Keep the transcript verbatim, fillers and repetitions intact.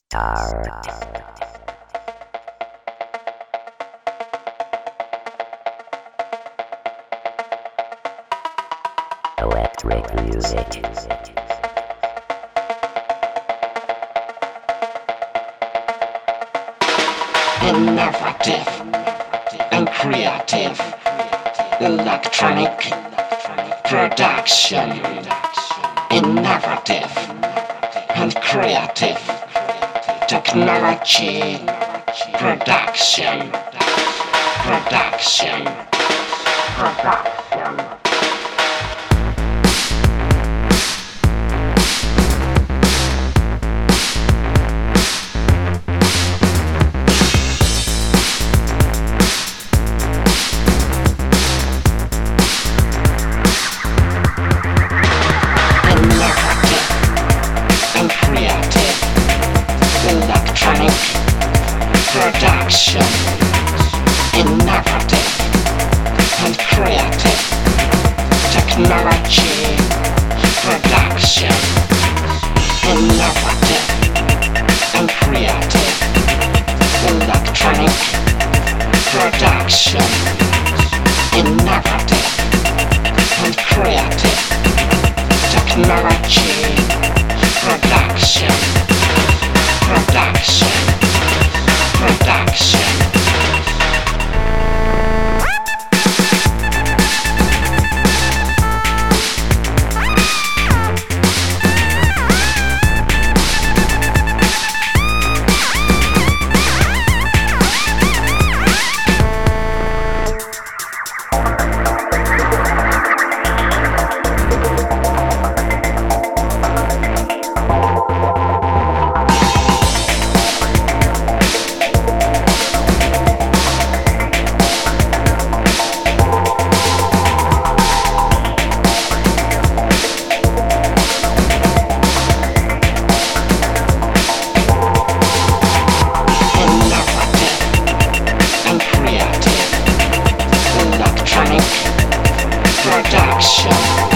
Start. Electric music. Innovative and creative electronic production. Innovative and creative technology production. Production. Production. Electronic production, innovative and creative technology production, innovative and creative electronic production, innovative and creative technology production. Production, production. Production.